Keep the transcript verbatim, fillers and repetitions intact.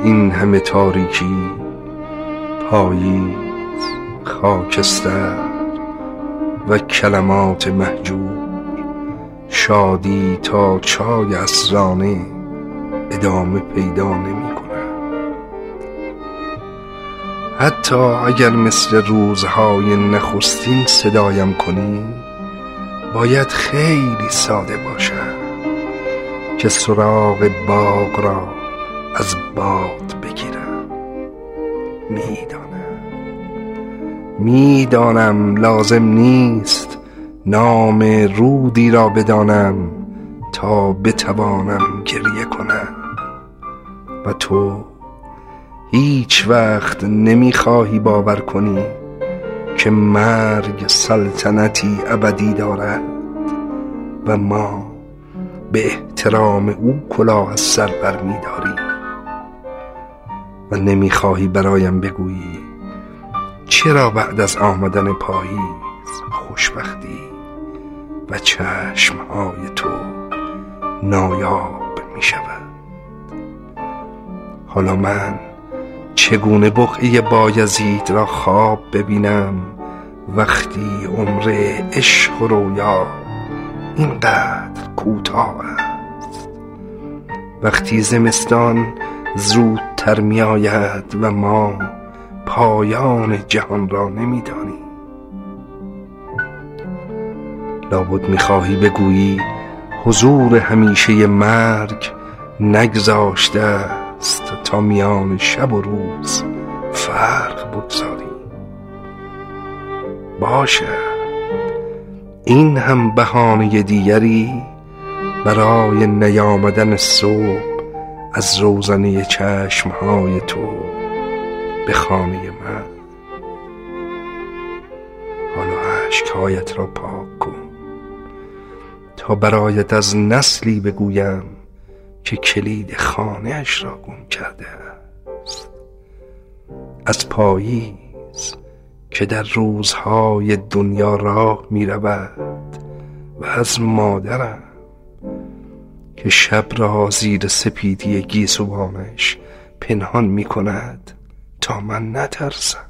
این همه تاریکی، پاییز، خاکستر و کلمات مهجور، شادی تا چای عصرانه ادامه پیدا نمی کند. حتی اگر مثل روزهای نخستین صدایم کنی، باید خیلی ساده باشد که سراغ باغ را از باد بگیرم. میدانم میدانم لازم نیست نام رودی را بدانم تا بتوانم گریه کنم، و تو هیچ وقت نمیخواهی باور کنی که مرگ سلطنتی ابدی دارد و ما به احترام او کلاه از سر بر می‌داریم، و نمیخواهی برایم بگویی چرا بعد از آمدن پاییز خوشبختی و چشمهای تو نایاب می شود. حالا من چگونه بقعه بایزید را خواب ببینم وقتی عمر عشق و رویا اینقدر کوتاه است، وقتی زمستان زودتر می آید و ما پایان جهان را نمی دانیم. لابد می خواهی بگویی حضور همیشه مرگ نگذاشته است تا میان شب و روز فرق بگذاری. باشه، این هم بهانه دیگری برای نیامدن صبح از روزنه چشمهای تو به خانه من. حالا اشکهایت را پاک کن تا برایت از نسلی بگویم که کلید خانه اش را گم کرده است، از پاییز که در روزهای دنیا راه می رود، و از مادرم که شب را زیر سپیدی گیسوانش پنهان می کند تا من نترسم.